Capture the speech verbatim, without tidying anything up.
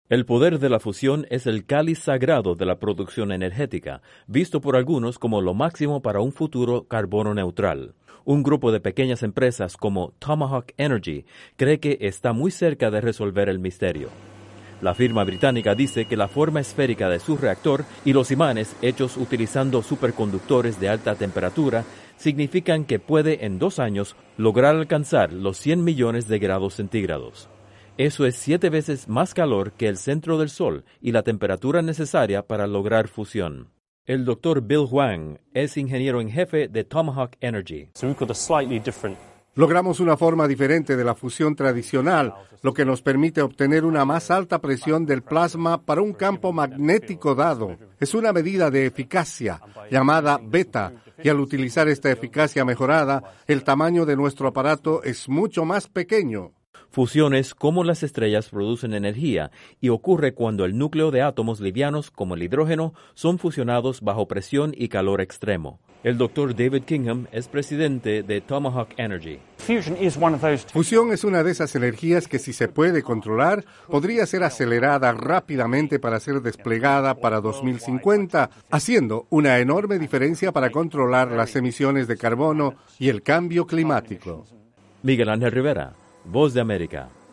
El poder de la fusión es el cáliz sagrado de la producción energética, visto por algunos como lo máximo para un futuro carbono neutral. Un grupo de pequeñas empresas como Tomahawk Energy cree que está muy cerca de resolver el misterio. La firma británica dice que la forma esférica de su reactor y los imanes hechos utilizando superconductores de alta temperatura significan que puede en dos años lograr alcanzar los cien millones de grados centígrados. Eso es siete veces más calor que el centro del Sol y la temperatura necesaria para lograr fusión. El doctor Bill Huang es ingeniero en jefe de Tomahawk Energy. Logramos una forma diferente de la fusión tradicional, lo que nos permite obtener una más alta presión del plasma para un campo magnético dado. Es una medida de eficacia llamada beta, y al utilizar esta eficacia mejorada, el tamaño de nuestro aparato es mucho más pequeño. Fusión es cómo las estrellas producen energía y ocurre cuando el núcleo de átomos livianos como el hidrógeno son fusionados bajo presión y calor extremo. El doctor David Kingham es presidente de Tomahawk Energy. Fusión es una de esas energías que, si se puede controlar, podría ser acelerada rápidamente para ser desplegada para dos mil cincuenta, haciendo una enorme diferencia para controlar las emisiones de carbono y el cambio climático. Miguel Ángel Rivera, Voz de América.